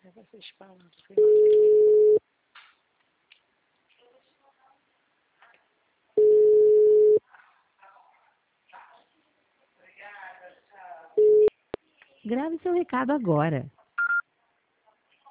Vocês falam do final. Grave seu recado agora.